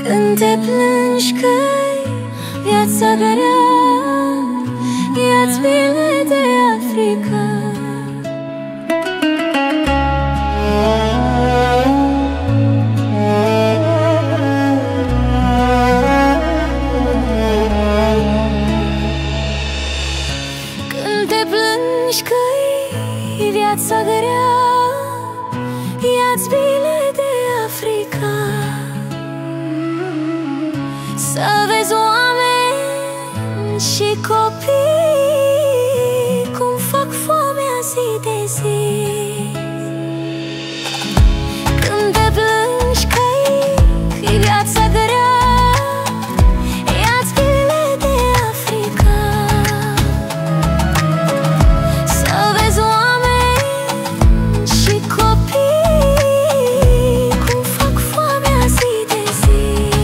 Când te plângi că-i viața grea, ia-ți bile de Africa. Când te plângi că-i viața grea, ia-ți bile de Africa. Să vezi oameni și copii cum fac foamea zi de zi. Când te plângi că-i viața grea, ia-ți bile de Africa. Să vezi oameni și copii cum fac foamea zi de zi.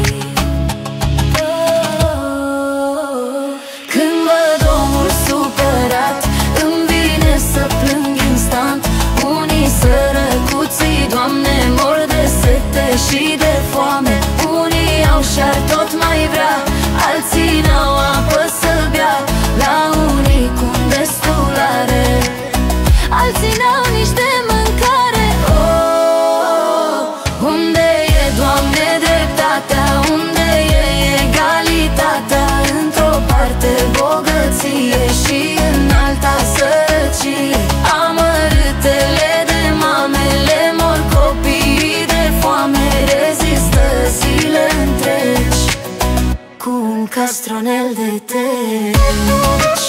Când văd omul supărat, îmi vine să plâng instant. Unii sărăcuții, Doamne, mor de sete și de foame. Unii au și-ar tot mai vrea, alții n-au apă să bea. La unii cum destulare, alții n-au nici de mâncare. Oh, unde e, Doamne, dreptatea? Unde e egalitatea? Într-o parte bogăție și în alta sărăcie. Amărâtele de mamele mor copiii de foame. Rezistă zile întregi cu un castronel de teci.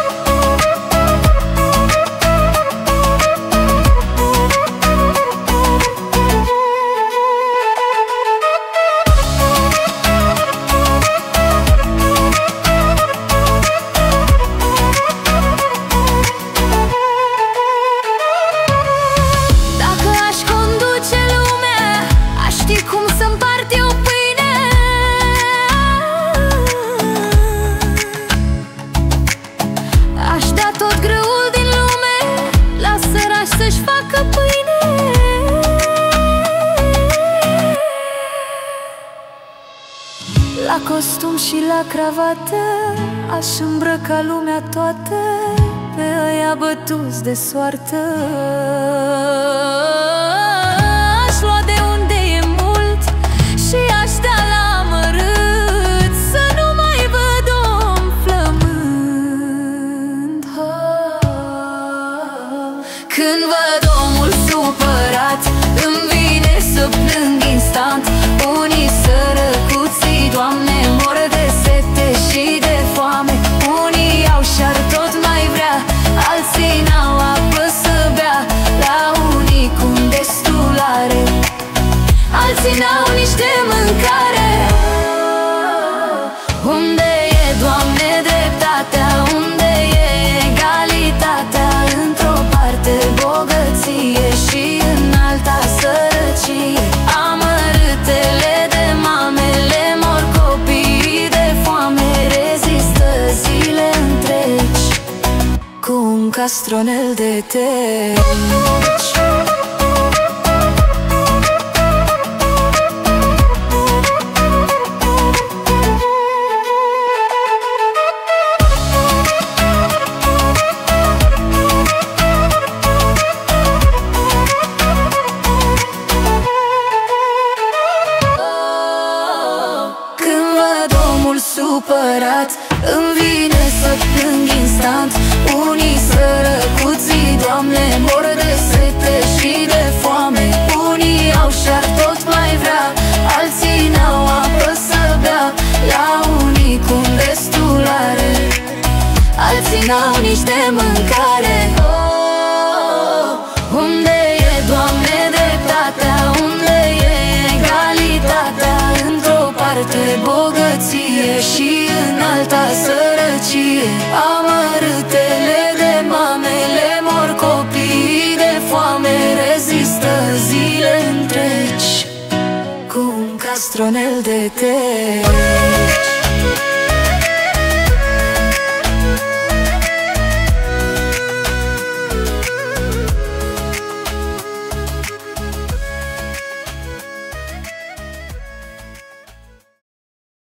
Dacă aș conduce lumea, aș ști cum să împart eu pâine. Aș da tot grâul din lume la săraci să-și facă pâine. La costum și la cravată aș îmbrăca lumea toată pe ăia bătuți de soartă. Aș lua de unde e mult și aș da la amărât, să nu mai văd om flămând. Când văd omul supărat, îmi vine să plâng instant. Unii sărăcuții, Doamne, mor de sete și de foame. Unii au și-ar tot mai vrea, alții n-au apă să bea. La unii cum destulare, alții n-au nici de mâncare. Unde e, Doamne, dreptatea? Unde e egalitatea? Într-o parte bogăție și în alta sărăcie. Amărâtele de mamele mor copiii de foame. Rezistă zile întregi cu un castronel de teci. Când văd omul supărat, îmi vine să plâng instant. Unii sărăcuții, Doamne, mor de sete și de foame. Unii au și-ar tot mai vrea, alții n-au apă să bea. La unii cum destulare, alții n-au nici de mâncare. Oh, unde e, Doamne, dreptatea? Unde e egalitatea? Într-o parte bogăție și în alta sărăcie. Amărâtele de mamele mor copiii de foame. Rezistă zile întregi cu un castronel de teci.